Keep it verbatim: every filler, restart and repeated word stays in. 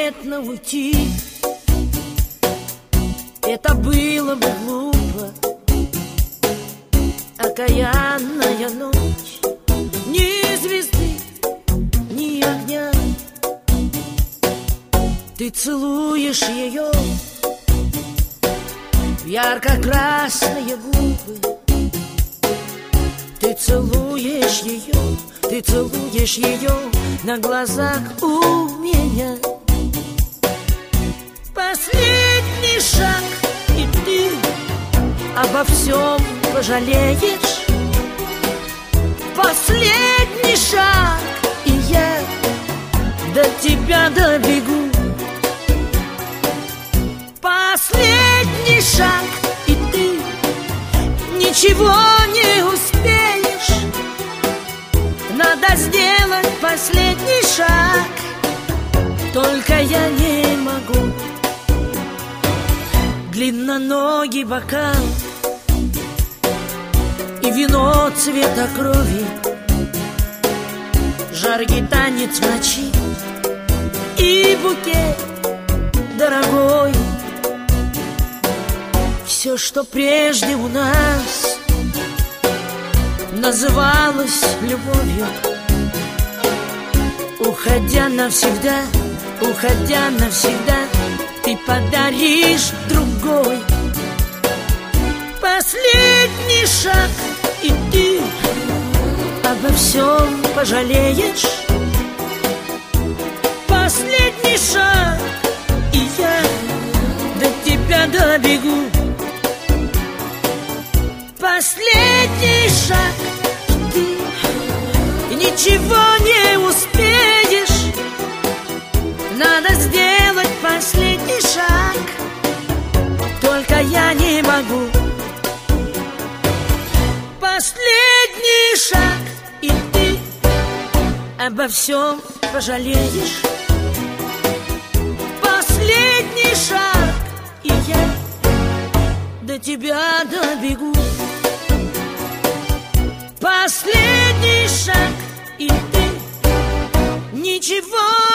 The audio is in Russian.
незаметно уйти. Это было бы глупо. Окаянная ночь, ни звезды, ни огня. Ты целуешь ее в ярко-красные губы. Ты целуешь ее, ты целуешь ее на глазах у меня. Последний шаг, и ты обо всем пожалеешь. Последний шаг, и я до тебя добегу. Последний шаг, и ты ничего не успеешь. Надо сделать последний шаг, только я не могу. Длинноногий бокал и вино цвета крови, жаркий танец в ночи и букет дорогой. Все, что прежде у нас называлось любовью, уходя навсегда, уходя навсегда, ты подаришь другой. Последний шаг, и ты обо всем пожалеешь. Последний шаг, и я до тебя добегу. Последний шаг, и ты ничего не успеешь. Надо сделать последний шаг, только я не могу. Последний шаг, и ты обо всем пожалеешь. Последний шаг, и я до тебя добегу. Последний шаг, и ты ничего